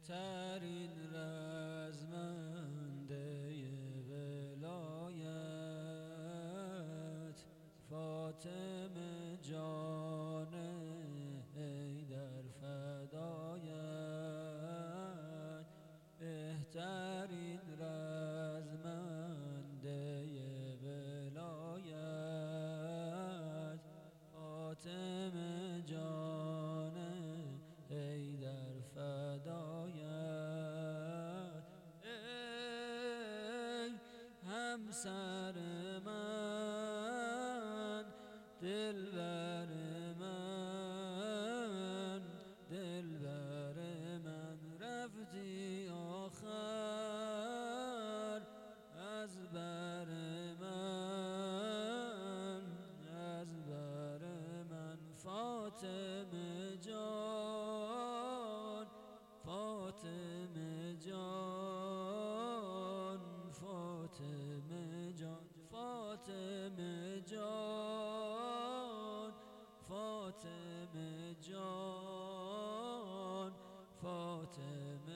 بهترین رزمنده ولایت فاطمه جان حیدر فدایت، بهترین رزمنده ولایت فاطمه جان حیدر فدایت. ای همسر من، دلبر من، دلبر من، رفتی آخر از بر من، از بر من، فاطمه جان، فاطمه جان، فاطمه جان، فاطمه جان، فاطمه جان، فاطمه